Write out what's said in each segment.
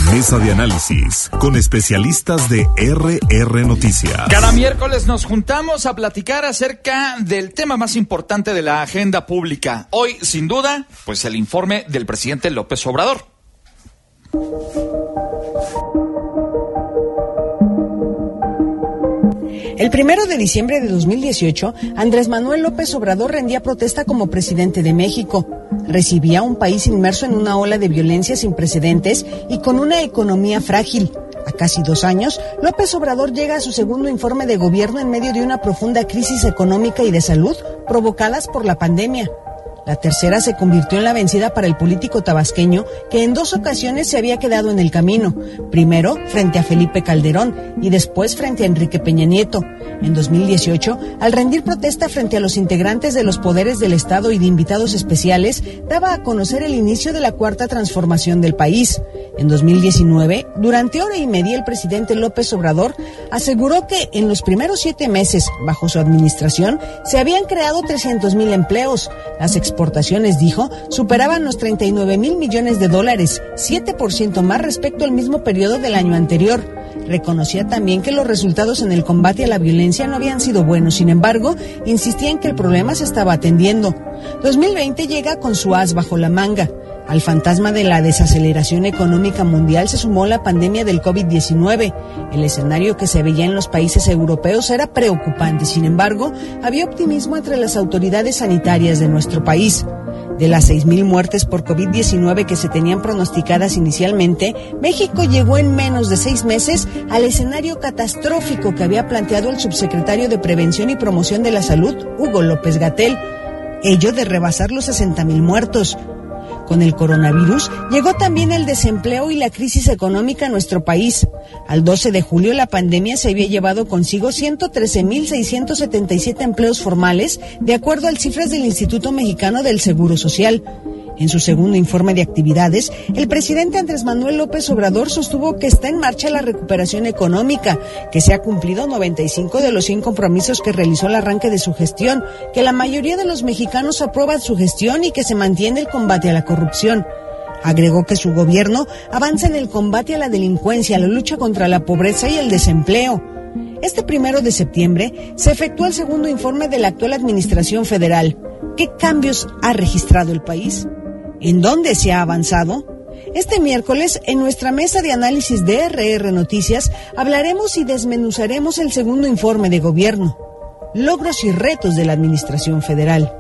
Mesa de análisis con especialistas de RR Noticias. Cada miércoles nos juntamos a platicar acerca del tema más importante de la agenda pública. Hoy, sin duda, pues el informe del presidente López Obrador. El 1 de diciembre de 2018, Andrés Manuel López Obrador rendía protesta como presidente de México. Recibía un país inmerso en una ola de violencia sin precedentes y con una economía frágil. A casi 2 años, López Obrador llega a su segundo informe de gobierno en medio de una profunda crisis económica y de salud provocadas por la pandemia. La tercera se convirtió en la vencida para el político tabasqueño, que en 2 ocasiones se había quedado en el camino. Primero, frente a Felipe Calderón y después frente a Enrique Peña Nieto. En 2018, al rendir protesta frente a los integrantes de los poderes del Estado y de invitados especiales, daba a conocer el inicio de la cuarta transformación del país. En 2019, durante hora y media, el presidente López Obrador aseguró que en los primeros 7 meses, bajo su administración, se habían creado 300,000 empleos. Las exportaciones, dijo, superaban los 39,000 millones de dólares, 7% más respecto al mismo periodo del año anterior. Reconocía también que los resultados en el combate a la violencia no habían sido buenos, sin embargo, insistía en que el problema se estaba atendiendo. 2020 llega con su as bajo la manga. Al fantasma de la desaceleración económica mundial se sumó la pandemia del COVID-19. El escenario que se veía en los países europeos era preocupante, sin embargo, había optimismo entre las autoridades sanitarias de nuestro país. De las 6,000 muertes por COVID-19 que se tenían pronosticadas inicialmente, México llegó en menos de 6 meses al escenario catastrófico que había planteado el subsecretario de Prevención y Promoción de la Salud, Hugo López-Gatell, ello de rebasar los 60,000 muertos. Con el coronavirus llegó también el desempleo y la crisis económica a nuestro país. Al 12 de julio la pandemia se había llevado consigo 113,677 empleos formales, de acuerdo a cifras del Instituto Mexicano del Seguro Social. En su segundo informe de actividades, el presidente Andrés Manuel López Obrador sostuvo que está en marcha la recuperación económica, que se ha cumplido 95 de los 100 compromisos que realizó al arranque de su gestión, que la mayoría de los mexicanos aprueban su gestión y que se mantiene el combate a la corrupción. Agregó que su gobierno avanza en el combate a la delincuencia, la lucha contra la pobreza y el desempleo. Este 1 de septiembre se efectuó el segundo informe de la actual administración federal. ¿Qué cambios ha registrado el país? ¿En dónde se ha avanzado? Este miércoles, en nuestra mesa de análisis de RR Noticias, hablaremos y desmenuzaremos el segundo informe de gobierno, logros y retos de la administración federal.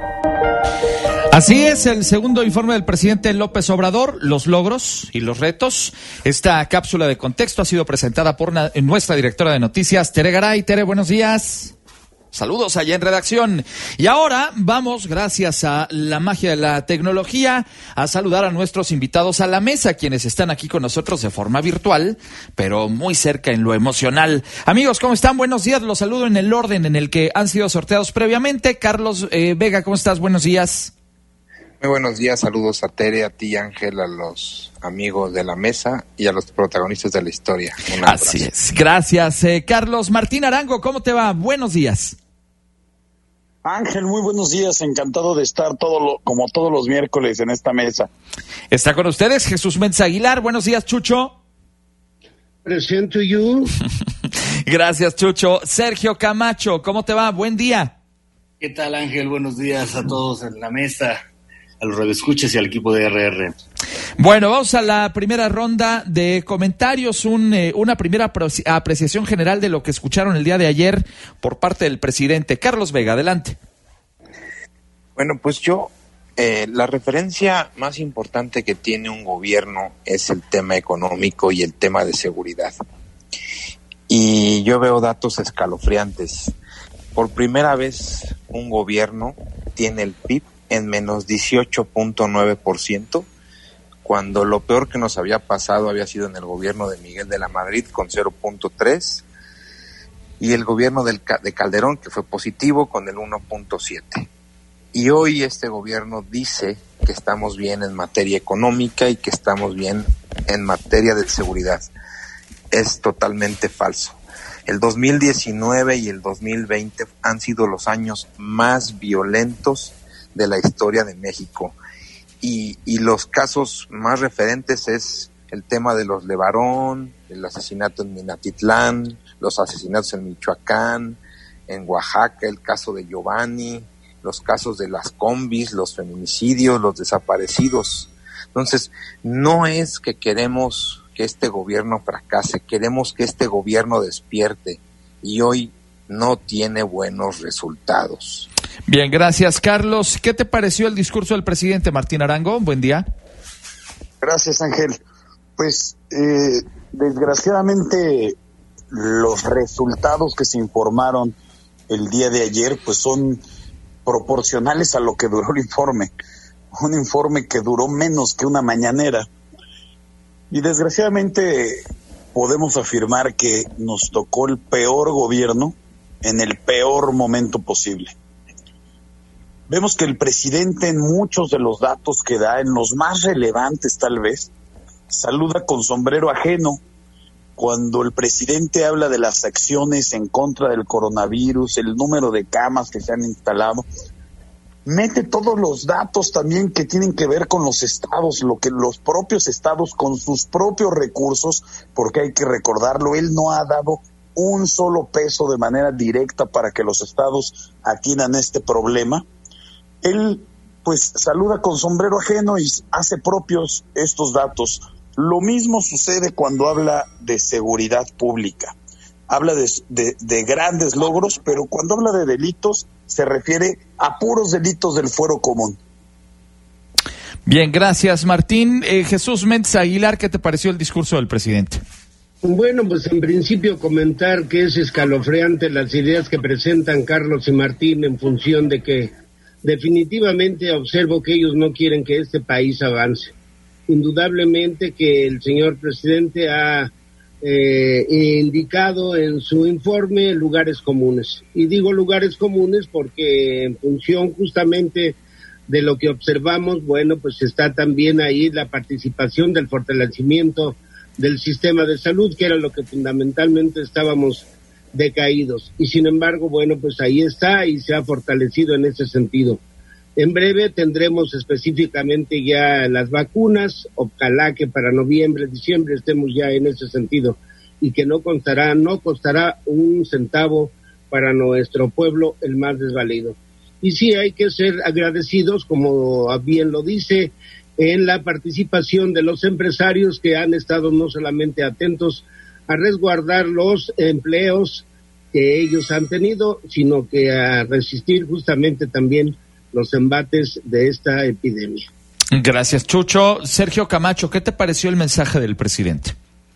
Así es, el segundo informe del presidente López Obrador, los logros y los retos. Esta cápsula de contexto ha sido presentada por nuestra directora de noticias, Tere Garay. Tere, buenos días. Saludos allá en redacción. Y ahora vamos, gracias a la magia de la tecnología, a saludar a nuestros invitados a la mesa, quienes están aquí con nosotros de forma virtual, pero muy cerca en lo emocional. Amigos, ¿cómo están? Buenos días. Los saludo en el orden en el que han sido sorteados previamente. Carlos Vega, ¿cómo estás? Buenos días. Muy buenos días, saludos a Tere, a ti Ángel, a los amigos de la mesa y a los protagonistas de la historia. Así es, gracias. Carlos Martín Arango, ¿cómo te va? Buenos días. Ángel, muy buenos días, encantado de estar como todos los miércoles en esta mesa. Está con ustedes Jesús Méndez Aguilar, buenos días Chucho. Presento you. Gracias Chucho. Sergio Camacho, ¿cómo te va? Buen día. ¿Qué tal Ángel? Buenos días a todos en la mesa, a los radioescuchas y al equipo de RR. Bueno, vamos a la primera ronda de comentarios, una primera apreciación general de lo que escucharon el día de ayer por parte del presidente. Carlos Vega, adelante. Bueno, pues la referencia más importante que tiene un gobierno es el tema económico y el tema de seguridad. Y yo veo datos escalofriantes. Por primera vez un gobierno tiene el PIB en menos 18.9%, cuando lo peor que nos había pasado había sido en el gobierno de Miguel de la Madrid con 0.3%, y el gobierno de Calderón, que fue positivo, con el 1.7%. Y hoy este gobierno dice que estamos bien en materia económica y que estamos bien en materia de seguridad. Es totalmente falso. El 2019 y el 2020 han sido los años más violentos de la historia de México, y los casos más referentes es el tema de los Levarón, el asesinato en Minatitlán, los asesinatos en Michoacán, en Oaxaca, el caso de Giovanni, los casos de las combis, los feminicidios, los desaparecidos. Entonces, no es que queremos que este gobierno fracase, queremos que este gobierno despierte, y hoy no tiene buenos resultados. Bien, gracias, Carlos. ¿Qué te pareció el discurso del presidente Martín Arango? Buen día. Gracias, Ángel. Pues, desgraciadamente, los resultados que se informaron el día de ayer, pues son proporcionales a lo que duró el informe. Un informe que duró menos que una mañanera. Y desgraciadamente podemos afirmar que nos tocó el peor gobierno en el peor momento posible. Vemos que el presidente, en muchos de los datos que da, en los más relevantes tal vez, saluda con sombrero ajeno. Cuando el presidente habla de las acciones en contra del coronavirus, el número de camas que se han instalado, mete todos los datos también que tienen que ver con los estados, lo que los propios estados con sus propios recursos, porque hay que recordarlo, él no ha dado un solo peso de manera directa para que los estados atiendan este problema. Él pues saluda con sombrero ajeno y hace propios estos datos. Lo mismo sucede cuando habla de seguridad pública. Habla de grandes logros, pero cuando habla de delitos se refiere a puros delitos del fuero común. Bien, gracias, Martín. Jesús Méndez Aguilar, ¿qué te pareció el discurso del presidente? Bueno, pues en principio comentar que es escalofriante las ideas que presentan Carlos y Martín, en función de que definitivamente observo que ellos no quieren que este país avance. Indudablemente que el señor presidente ha indicado en su informe lugares comunes. Y digo lugares comunes porque en función justamente de lo que observamos, bueno, pues está también ahí la participación del fortalecimiento del sistema de salud, que era lo que fundamentalmente estábamos decaídos. Y sin embargo, bueno, pues ahí está y se ha fortalecido en ese sentido. En breve tendremos específicamente ya las vacunas, ojalá que para noviembre, diciembre estemos ya en ese sentido, y que no costará un centavo para nuestro pueblo el más desvalido. Y sí, hay que ser agradecidos, como bien lo dice, en la participación de los empresarios que han estado no solamente atentos a resguardar los empleos que ellos han tenido, sino que a resistir justamente también los embates de esta epidemia. Gracias, Chucho. Sergio Camacho, ¿qué te pareció el mensaje del presidente?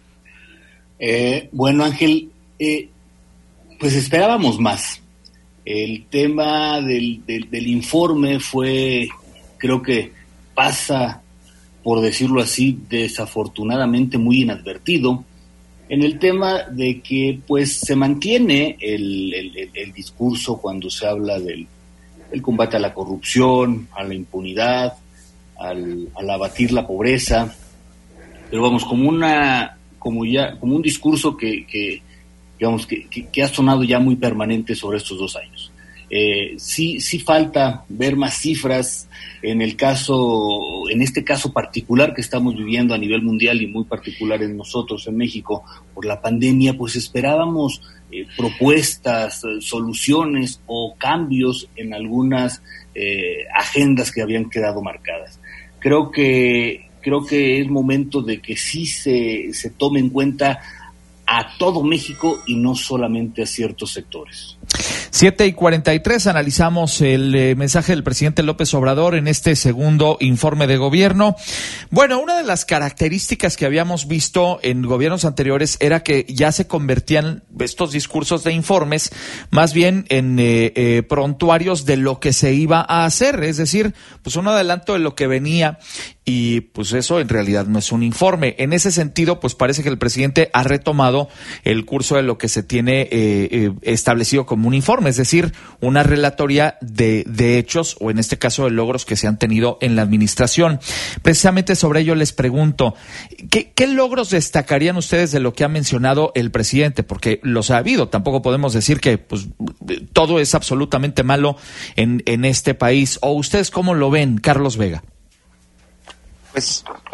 Bueno, Ángel, pues esperábamos más. El tema del informe fue, creo que pasa, por decirlo así, desafortunadamente muy inadvertido, en el tema de que pues se mantiene el discurso cuando se habla del combate a la corrupción, a la impunidad, al abatir la pobreza, pero vamos, como un discurso que ha sonado ya muy permanente sobre estos 2 años. Sí falta ver más cifras en este caso particular que estamos viviendo a nivel mundial y muy particular en nosotros en México por la pandemia. Pues esperábamos propuestas, soluciones o cambios en algunas agendas que habían quedado marcadas. Creo que es momento de que sí se tome en cuenta a todo México y no solamente a ciertos sectores. 7:43, analizamos el mensaje del presidente López Obrador en este segundo informe de gobierno. Bueno, una de las características que habíamos visto en gobiernos anteriores era que ya se convertían estos discursos de informes más bien en prontuarios de lo que se iba a hacer, es decir, pues un adelanto de lo que venía. Y pues eso en realidad no es un informe. En ese sentido, pues parece que el presidente ha retomado el curso de lo que se tiene establecido como un informe, es decir, una relatoría de hechos, o en este caso de logros que se han tenido en la administración. Precisamente sobre ello les pregunto, ¿qué logros destacarían ustedes de lo que ha mencionado el presidente? Porque los ha habido, tampoco podemos decir que pues todo es absolutamente malo en este país. ¿O ustedes cómo lo ven, Carlos Vega? Pues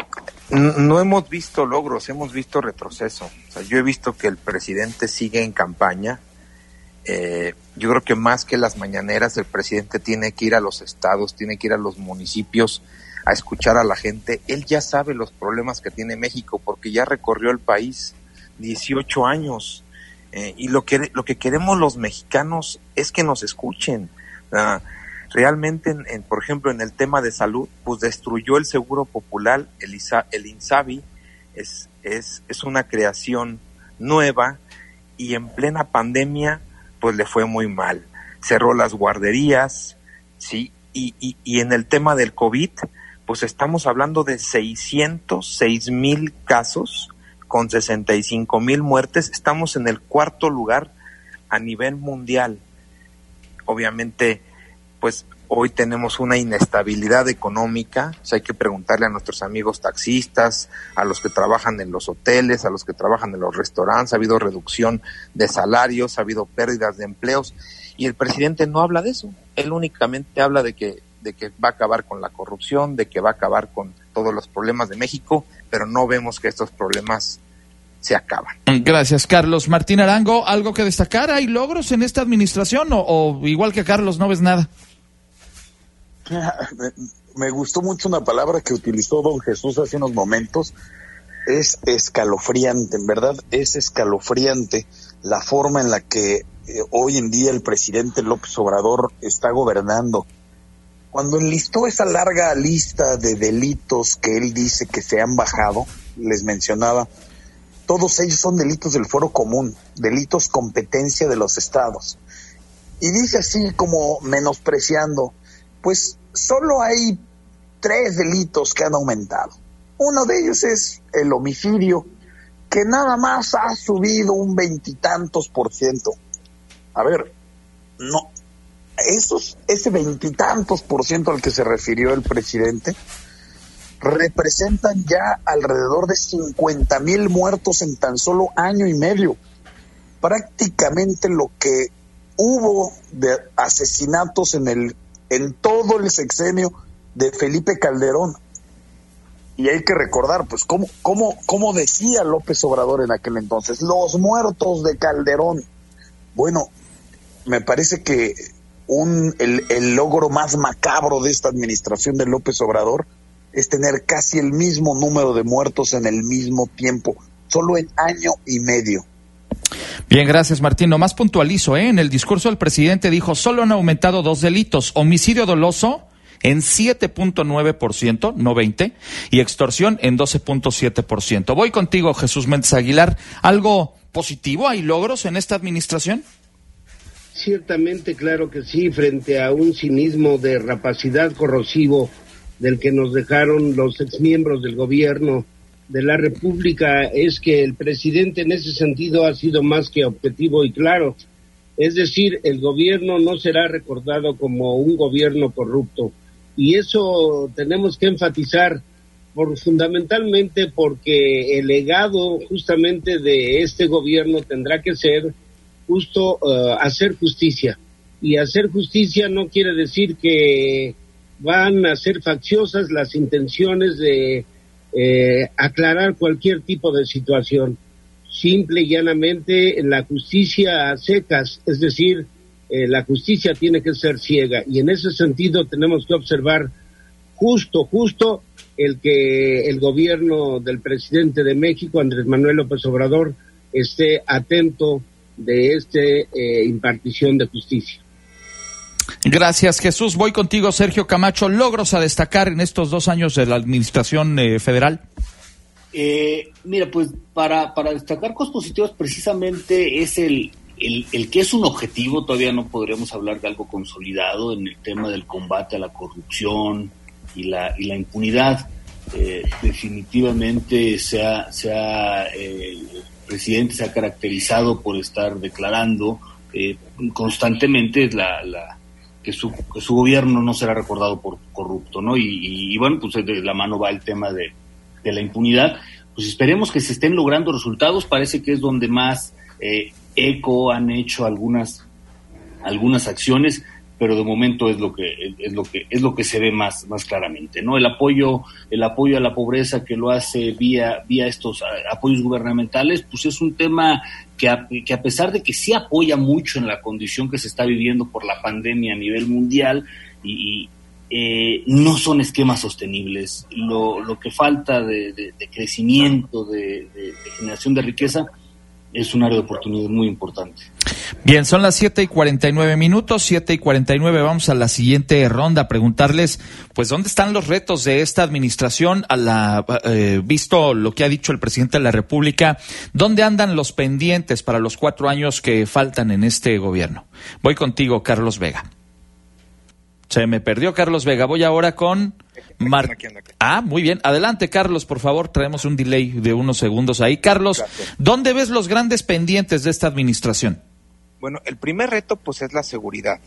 No hemos visto logros, hemos visto retroceso. O sea, yo he visto que el presidente sigue en campaña. Yo creo que más que las mañaneras, el presidente tiene que ir a los estados, tiene que ir a los municipios a escuchar a la gente. Él ya sabe los problemas que tiene México porque ya recorrió el país 18 años. Y lo que queremos los mexicanos es que nos escuchen. Realmente, por ejemplo, en el tema de salud, pues destruyó el Seguro Popular, el INSABI, es una creación nueva, y en plena pandemia, pues le fue muy mal. Cerró las guarderías, ¿sí? Y en el tema del COVID, pues estamos hablando de 606,000 casos, con 65,000 muertes. Estamos en el 4º lugar a nivel mundial. Obviamente, pues hoy tenemos una inestabilidad económica. O sea, hay que preguntarle a nuestros amigos taxistas, a los que trabajan en los hoteles, a los que trabajan en los restaurantes. Ha habido reducción de salarios, ha habido pérdidas de empleos, y el presidente no habla de eso. Él únicamente habla de que va a acabar con la corrupción, de que va a acabar con todos los problemas de México, pero no vemos que estos problemas se acaban. Gracias, Carlos. Martín Arango, ¿algo que destacar? ¿Hay logros en esta administración o igual que Carlos no ves nada? Me gustó mucho una palabra que utilizó don Jesús hace unos momentos. Es escalofriante, en verdad es escalofriante la forma en la que hoy en día el presidente López Obrador está gobernando. Cuando enlistó esa larga lista de delitos que él dice que se han bajado, les mencionaba, todos ellos son delitos del fuero común, delitos competencia de los estados. Y dice así como menospreciando, pues solo hay 3 delitos que han aumentado. Uno de ellos es el homicidio, que nada más ha subido un 20 y tantos %. A ver, no, ese 20 y tantos % al que se refirió el presidente representan ya alrededor de 50,000 muertos en tan solo año y medio. Prácticamente lo que hubo de asesinatos en todo el sexenio de Felipe Calderón. Y hay que recordar, pues, cómo decía López Obrador en aquel entonces, los muertos de Calderón. Bueno, me parece que el logro más macabro de esta administración de López Obrador es tener casi el mismo número de muertos en el mismo tiempo, solo en año y medio. Bien, gracias, Martín. Nomás puntualizo, en el discurso el presidente dijo, solo han aumentado 2 delitos, homicidio doloso en 7.9%, no 20%, y extorsión en 12.7%. Voy contigo, Jesús Méndez Aguilar. ¿Algo positivo? ¿Hay logros en esta administración? Ciertamente, claro que sí, frente a un cinismo de rapacidad corrosivo del que nos dejaron los exmiembros del gobierno de la República, es que el presidente en ese sentido ha sido más que objetivo y claro. Es decir, el gobierno no será recordado como un gobierno corrupto, y eso tenemos que enfatizar fundamentalmente porque el legado justamente de este gobierno tendrá que ser justo hacer justicia, y hacer justicia no quiere decir que van a ser facciosas las intenciones de aclarar cualquier tipo de situación. Simple y llanamente la justicia a secas, es decir, la justicia tiene que ser ciega, y en ese sentido tenemos que observar justo el que el gobierno del presidente de México, Andrés Manuel López Obrador, esté atento de impartición de justicia. Gracias, Jesús. Voy contigo, Sergio Camacho. ¿Logros a destacar en estos 2 años de la administración federal? Mira, pues para destacar cosas positivas precisamente es el que es un objetivo. Todavía no podremos hablar de algo consolidado en el tema del combate a la corrupción y la impunidad. Definitivamente el presidente se ha caracterizado por estar declarando constantemente que su gobierno no será recordado por corrupto, ¿no? Y bueno, pues de la mano va el tema de la impunidad. Pues esperemos que se estén logrando resultados. Parece que es donde más eco han hecho algunas acciones. pero de momento es lo que se ve más claramente, ¿no? El apoyo a la pobreza que lo hace vía estos apoyos gubernamentales, pues es un tema que a pesar de que sí apoya mucho en la condición que se está viviendo por la pandemia a nivel mundial y no son esquemas sostenibles. Lo que falta de crecimiento, de generación de riqueza, es un área de oportunidad muy importante. Bien, son las 7:49, 7:49, vamos a la siguiente ronda, preguntarles, pues, ¿dónde están los retos de esta administración? Visto lo que ha dicho el presidente de la República, ¿dónde andan los pendientes para los 4 años que faltan en este gobierno? Voy contigo, Carlos Vega. Se me perdió Carlos Vega, voy ahora con... muy bien, adelante Carlos, por favor, traemos un delay de unos segundos ahí. Carlos, gracias. ¿Dónde ves los grandes pendientes de esta administración? Bueno, el primer reto pues es la seguridad.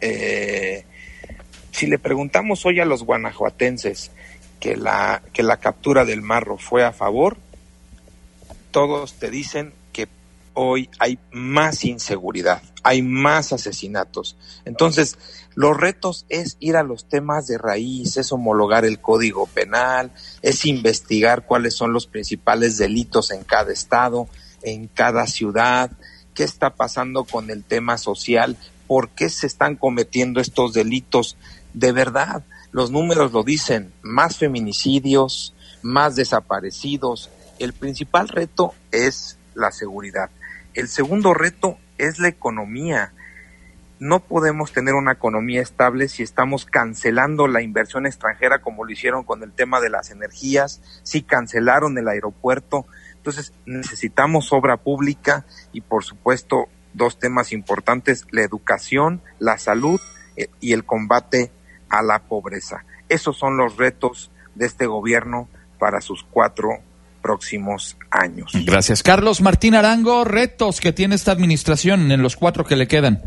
Si le preguntamos hoy a los guanajuatenses que la captura del marro fue a favor, todos te dicen que hoy hay más inseguridad, hay más asesinatos. Entonces, los retos es ir a los temas de raíz, es homologar el Código Penal, es investigar cuáles son los principales delitos en cada estado, en cada ciudad, qué está pasando con el tema social, por qué se están cometiendo estos delitos. De verdad, los números lo dicen, más feminicidios, más desaparecidos. El principal reto es la seguridad. El segundo reto es la economía. No podemos tener una economía estable si estamos cancelando la inversión extranjera como lo hicieron con el tema de las energías, si cancelaron el aeropuerto. Entonces necesitamos obra pública y por supuesto 2 temas importantes, la educación, la salud y el combate a la pobreza. Esos son los retos de este gobierno para sus 4 próximos años. Gracias, Carlos. Martín Arango, retos que tiene esta administración en los 4 que le quedan.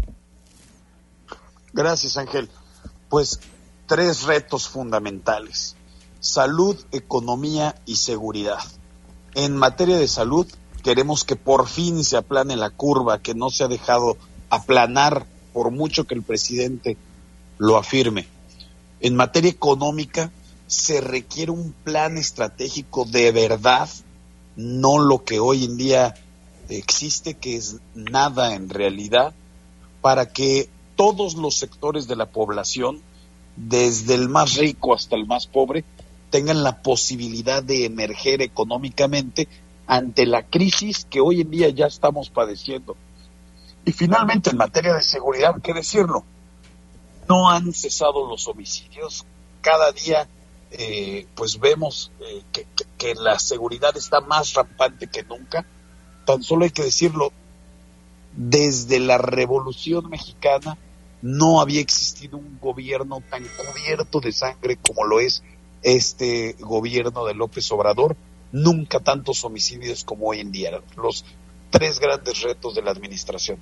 Gracias, Ángel. Pues 3 retos fundamentales: salud, economía y seguridad. En materia de salud, queremos que por fin se aplane la curva, que no se ha dejado aplanar por mucho que el presidente lo afirme. En materia económica, se requiere un plan estratégico de verdad, no lo que hoy en día existe, que es nada en realidad, para que todos los sectores de la población, desde el más rico hasta el más pobre, tengan la posibilidad de emerger económicamente ante la crisis que hoy en día ya estamos padeciendo. Y finalmente, en materia de seguridad, ¿qué decirlo? No han cesado los homicidios. Cada día pues vemos que la seguridad está más rampante que nunca. Tan solo hay que decirlo, desde la Revolución Mexicana no había existido un gobierno tan cubierto de sangre como lo es este gobierno de López Obrador. Nunca tantos homicidios como hoy en día. Los 3 grandes retos de la administración.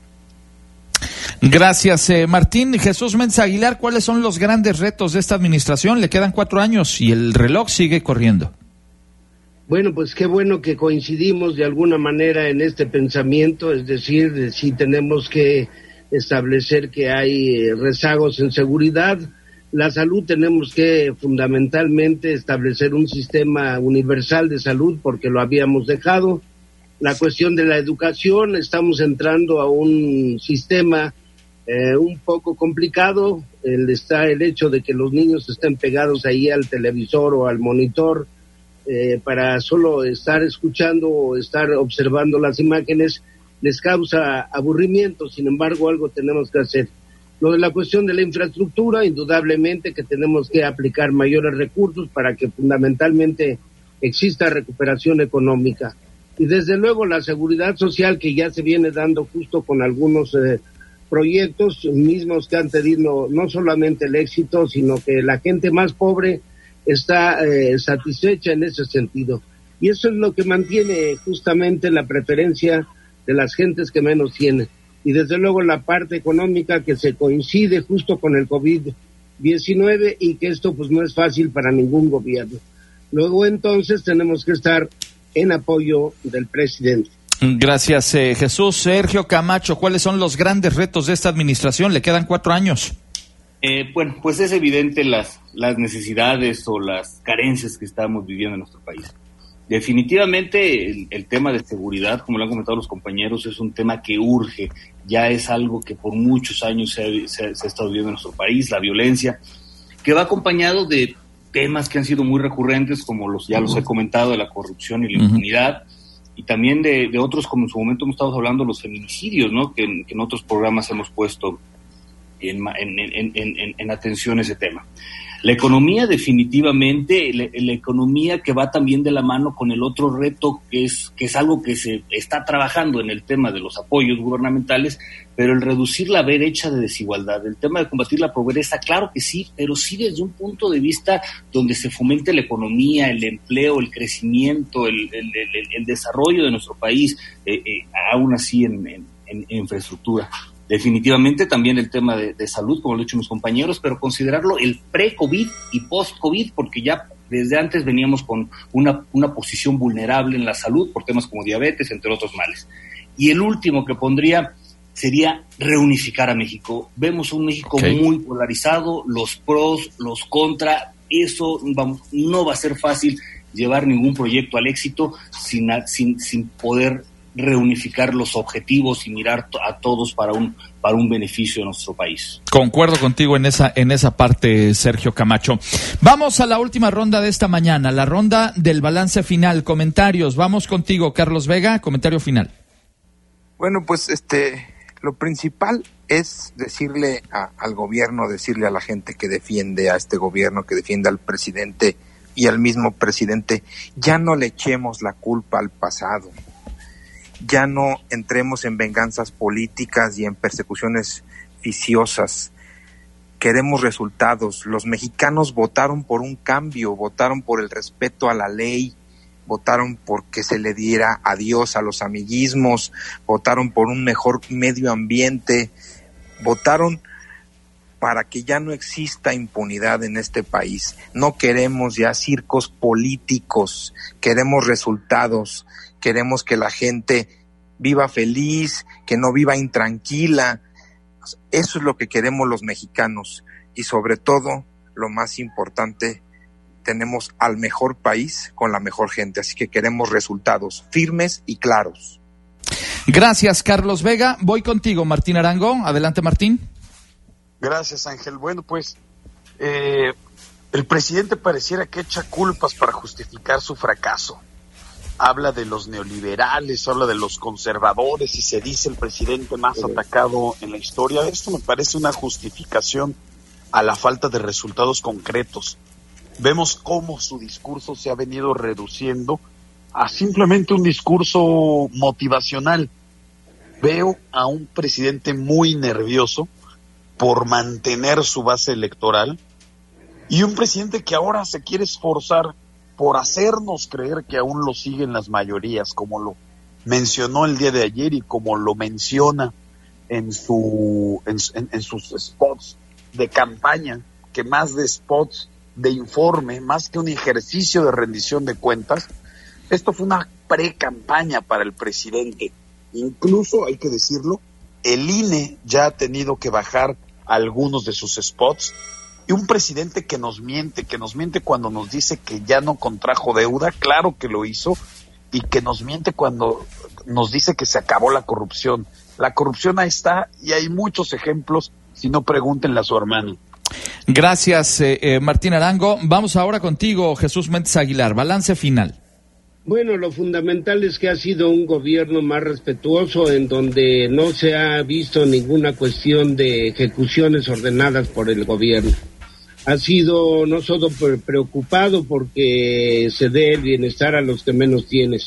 Gracias, Martín. Jesús Méndez Aguilar, ¿cuáles son los grandes retos de esta administración? Le quedan 4 años y el reloj sigue corriendo. Bueno, pues qué bueno que coincidimos de alguna manera en este pensamiento, es decir, si tenemos que establecer que hay rezagos en seguridad. La salud, tenemos que fundamentalmente establecer un sistema universal de salud porque lo habíamos dejado. La cuestión de la educación, estamos entrando a un sistema un poco complicado. El hecho de que los niños estén pegados ahí al televisor o al monitor para solo estar escuchando o estar observando las imágenes les causa aburrimiento. Sin embargo, algo tenemos que hacer. Lo de la cuestión de la infraestructura, indudablemente que tenemos que aplicar mayores recursos para que fundamentalmente exista recuperación económica. Y desde luego la seguridad social, que ya se viene dando justo con algunos proyectos mismos que han tenido no solamente el éxito, sino que la gente más pobre está satisfecha en ese sentido. Y eso es lo que mantiene justamente la preferencia de las gentes que menos tienen. Y desde luego la parte económica, que se coincide justo con el COVID-19 y que esto pues no es fácil para ningún gobierno. Luego entonces tenemos que estar en apoyo del presidente. Gracias, Jesús. Sergio Camacho, ¿cuáles son los grandes retos de esta administración? Le quedan 4 años. Bueno, pues es evidente las necesidades o las carencias que estamos viviendo en nuestro país. Definitivamente el tema de seguridad, como lo han comentado los compañeros, es un tema que urge. Ya es algo que por muchos años se ha estado viviendo en nuestro país, la violencia, que va acompañado de temas que han sido muy recurrentes, como ya los he comentado, de la corrupción y la impunidad, y también de otros, como en su momento hemos estado hablando, los feminicidios, ¿no? Que en otros programas hemos puesto en atención ese tema. La economía, definitivamente, la economía que va también de la mano con el otro reto, que es algo que se está trabajando en el tema de los apoyos gubernamentales, pero el reducir la brecha de desigualdad, el tema de combatir la pobreza, claro que sí, pero sí desde un punto de vista donde se fomente la economía, el empleo, el crecimiento, el desarrollo de nuestro país, aún así en infraestructura. Definitivamente también el tema de salud, como lo han dicho mis compañeros, pero considerarlo el pre-COVID y post-COVID, porque ya desde antes veníamos con una posición vulnerable en la salud por temas como diabetes, entre otros males. Y el último que pondría sería reunificar a México. Vemos un México muy polarizado, los pros, los contra, eso no va a ser fácil llevar ningún proyecto al éxito sin poder reunificar los objetivos y mirar a todos para un beneficio de nuestro país. Concuerdo contigo en esa parte, Sergio Camacho. Vamos a la última ronda de esta mañana, la ronda del balance final, comentarios. Vamos contigo, Carlos Vega, comentario final. Bueno, pues lo principal es decirle al gobierno, decirle a la gente que defiende a este gobierno, que defiende al presidente y al mismo presidente, ya no le echemos la culpa al pasado. Ya no entremos en venganzas políticas y en persecuciones ficiosas. Queremos resultados. Los mexicanos votaron por un cambio, votaron por el respeto a la ley, votaron por que se le diera adiós a los amiguismos, votaron por un mejor medio ambiente, votaron para que ya no exista impunidad en este país. No queremos ya circos políticos, queremos resultados. Queremos que la gente viva feliz, que no viva intranquila. Eso es lo que queremos los mexicanos. Y sobre todo, lo más importante, tenemos al mejor país con la mejor gente. Así que queremos resultados firmes y claros. Gracias, Carlos Vega. Voy contigo, Martín Arango. Adelante, Martín. Gracias, Ángel. Bueno, pues el presidente pareciera que echa culpas para justificar su fracaso. Habla de los neoliberales, habla de los conservadores y se dice el presidente más atacado en la historia. Esto me parece una justificación a la falta de resultados concretos. Vemos cómo su discurso se ha venido reduciendo a simplemente un discurso motivacional. Veo a un presidente muy nervioso por mantener su base electoral y un presidente que ahora se quiere esforzar por hacernos creer que aún lo siguen las mayorías, como lo mencionó el día de ayer y como lo menciona en sus spots de campaña, que más de spots de informe, más que un ejercicio de rendición de cuentas, esto fue una pre-campaña para el presidente. Incluso, hay que decirlo, el INE ya ha tenido que bajar algunos de sus spots. Y un presidente que nos miente cuando nos dice que ya no contrajo deuda, claro que lo hizo, y que nos miente cuando nos dice que se acabó la corrupción. La corrupción ahí está y hay muchos ejemplos, si no pregúntenle a su hermano. Gracias, Martín Arango. Vamos ahora contigo, Jesús Méndez Aguilar, balance final. Bueno, lo fundamental es que ha sido un gobierno más respetuoso, en donde no se ha visto ninguna cuestión de ejecuciones ordenadas por el gobierno. Ha sido no solo preocupado porque se dé el bienestar a los que menos tienen,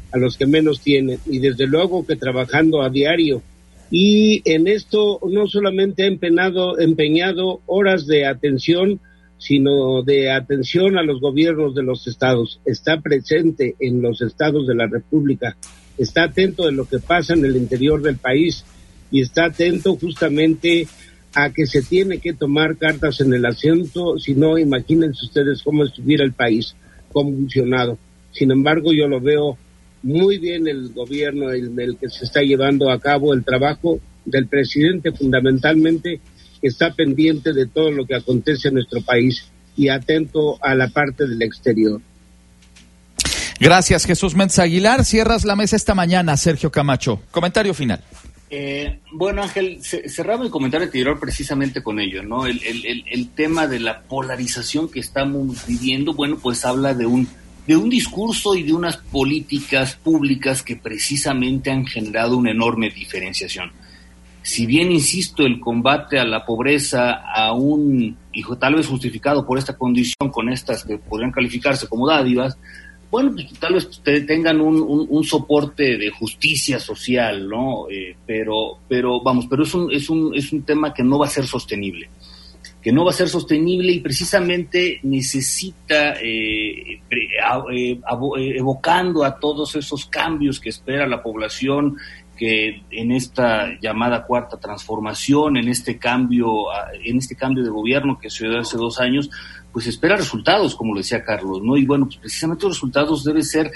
y desde luego que trabajando a diario. Y en esto no solamente ha empeñado horas de atención, sino de atención a los gobiernos de los estados. Está presente en los estados de la República, está atento de lo que pasa en el interior del país y está atento justamente a que se tiene que tomar cartas en el asunto, si no, imagínense ustedes cómo estuviera el país convulsionado. Sin embargo, yo lo veo muy bien el gobierno, el que se está llevando a cabo el trabajo del presidente fundamentalmente, está pendiente de todo lo que acontece en nuestro país y atento a la parte del exterior. Gracias, Jesús Méndez Aguilar. Cierras la mesa esta mañana, Sergio Camacho. Comentario final. Bueno, Ángel, cerraba el comentario anterior precisamente con ello, ¿no? El tema de la polarización que estamos viviendo, bueno, pues habla de un discurso y de unas políticas públicas que precisamente han generado una enorme diferenciación. Si bien, insisto, el combate a la pobreza aún, y tal vez justificado por esta condición, con estas que podrían calificarse como dádivas, bueno, pues, tal vez tengan un soporte de justicia social, ¿no? Pero es un tema que no va a ser sostenible. Y precisamente necesita, evocando a todos esos cambios que espera la población, que en esta llamada cuarta transformación, en este cambio de gobierno que se dio hace 2 años, pues espera resultados, como lo decía Carlos, ¿no? Y bueno, pues precisamente los resultados debe ser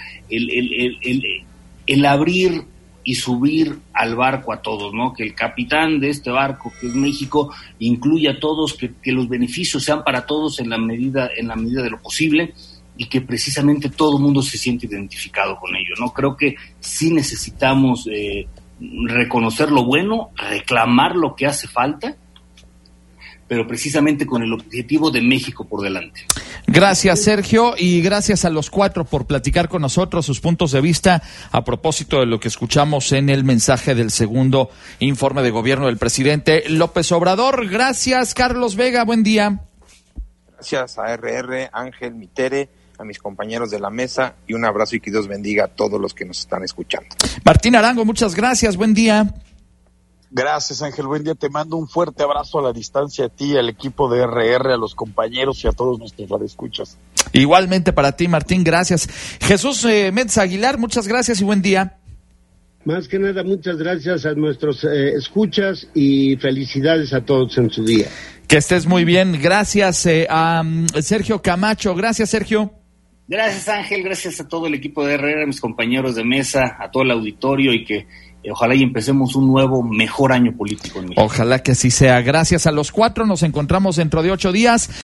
el abrir y subir al barco a todos, ¿no? Que el capitán de este barco, que es México, incluya a todos, que los beneficios sean para todos en la medida de lo posible, y que precisamente todo el mundo se siente identificado con ello, ¿no? Creo que sí necesitamos reconocer lo bueno, reclamar lo que hace falta, pero precisamente con el objetivo de México por delante. Gracias, Sergio, y gracias a los 4 por platicar con nosotros sus puntos de vista a propósito de lo que escuchamos en el mensaje del segundo informe de gobierno del presidente López Obrador. Gracias, Carlos Vega, buen día. Gracias a RR, Ángel, Mitere, a mis compañeros de la mesa, y un abrazo y que Dios bendiga a todos los que nos están escuchando. Martín Arango, muchas gracias, buen día. Gracias, Ángel, buen día. Te mando un fuerte abrazo a la distancia a ti, al equipo de RR, a los compañeros y a todos nuestros radioescuchas. Igualmente para ti, Martín, gracias. Jesús Méndez Aguilar, muchas gracias y buen día. Más que nada, muchas gracias a nuestros escuchas y felicidades a todos en su día. Que estés muy bien. Gracias a Sergio Camacho. Gracias, Sergio. Gracias, Ángel. Gracias a todo el equipo de RR, a mis compañeros de mesa, a todo el auditorio, y que ojalá y empecemos un nuevo, mejor año político en México. Ojalá que así sea. Gracias a los 4. Nos encontramos dentro de 8 días.